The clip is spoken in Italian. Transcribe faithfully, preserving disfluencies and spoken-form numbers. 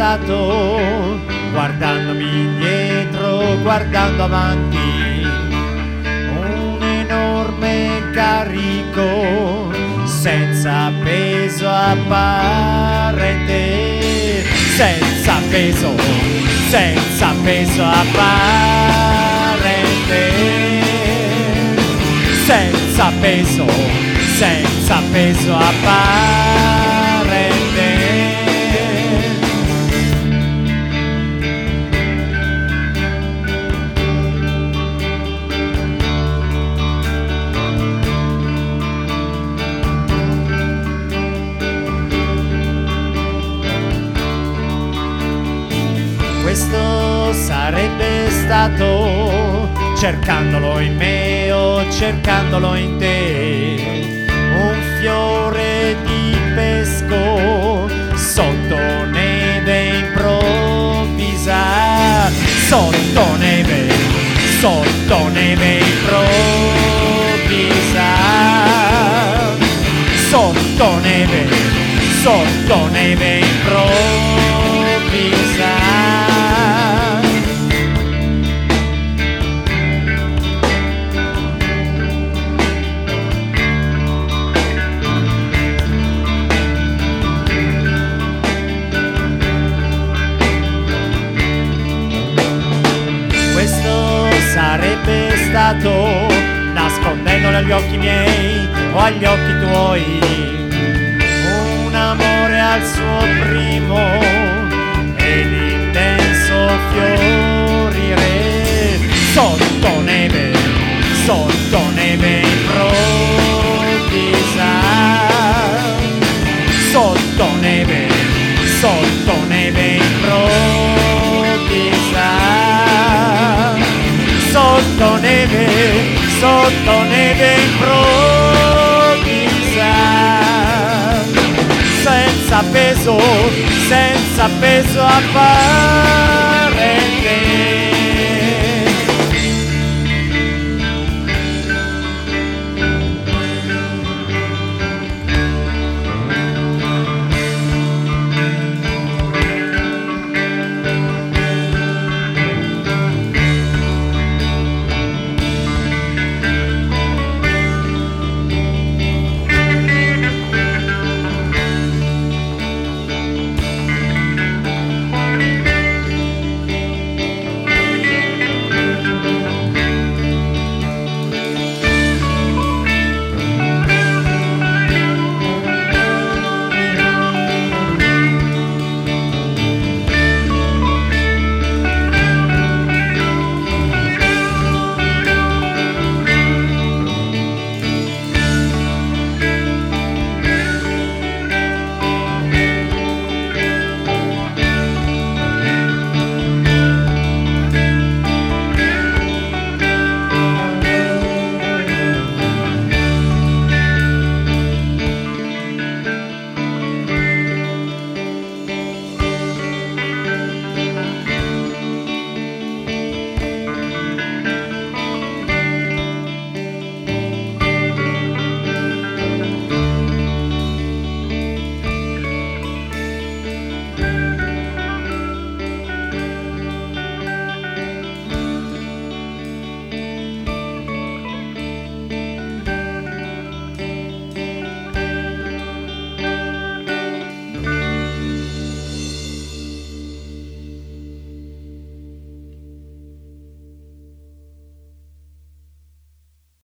stato, guardandomi indietro, guardando avanti, un enorme carico senza peso apparente, senza peso, senza peso apparente, senza peso, senza peso apparente. Questo sarebbe stato, cercandolo in me o cercandolo in te, un fiore di pesco sotto neve improvvisa, sotto neve, sotto neve improvvisa, sotto neve, sotto neve improvvisa. Sarebbe stato, nascondendolo agli occhi miei o agli occhi tuoi, un amore al suo primo ed intenso fiorire, sotto neve, sotto neve improvvisa, sotto neve, sotto neve improvvisa, sotto neve, sotto neve improvvisa, senza peso, senza peso apparente.